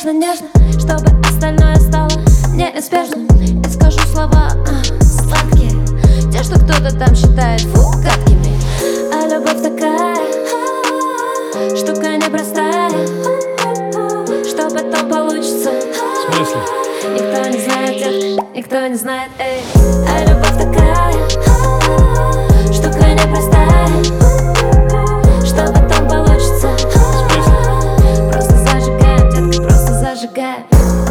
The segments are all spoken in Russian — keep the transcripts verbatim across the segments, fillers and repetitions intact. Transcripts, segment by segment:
нежно-нежно, чтобы остальное стало неизбежным. И скажу слова а, сладкие, те, что кто-то там считает фу, гадкими. А любовь такая штука непростая, что потом получится. В смысле? Никто не знает, детка, никто не знает, эй. А любовь такая штука непростая, что потом получится. В смысле? Просто зажигаем, детка, просто зажигаем.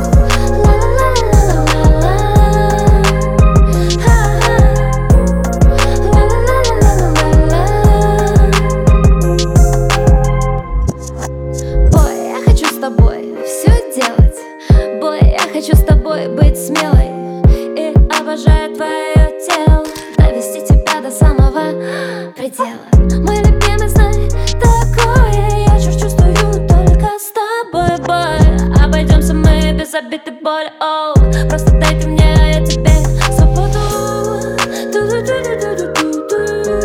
Бой, я хочу с тобой все делать. Бой, я хочу с тобой быть смелой и обожаю твое тело, довести тебя до самого предела. Мой любимый, знай, такое я чувств чувствую только с тобой, бой. Обойдемся мы без обид и боли, оу. Просто дай ты мне, а я тебе свободу. Ту-ду-ду-ду-ду-ду-ду.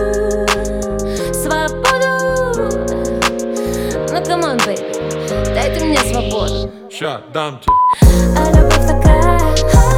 Свободу. Ну, камон, бэйби, дай ты мне свободу. Ща, дам тебе. А любовь такая